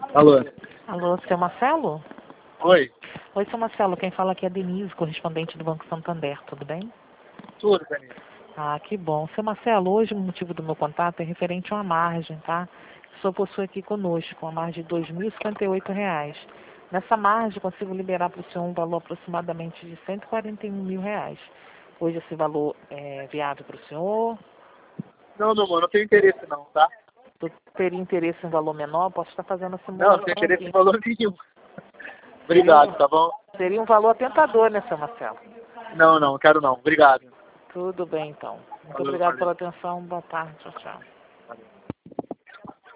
Alô? Alô, seu Marcelo? Oi? Oi, seu Marcelo, quem fala aqui é a Denise, correspondente do Banco Santander, tudo bem? Tudo, Danilo. Ah, que bom. Seu Marcelo, hoje o motivo do meu contato é referente a uma margem, tá? O senhor possui aqui conosco uma margem de R$ 2.058. Nessa margem, consigo liberar para o senhor um valor aproximadamente de R$ 141 mil. Hoje esse valor é viável para o senhor? Não, meu amor, não tenho interesse não, tá? Tu teria interesse em valor menor? Posso estar fazendo a Não, simulação não tenho interesse em aqui. valor nenhum. Obrigado, tá bom? Seria um valor tentador, né, seu Marcelo? Não, quero não. Obrigado. Tudo bem, então. Muito Valeu, obrigado valeu. pela atenção. Boa tarde. Tchau, tchau.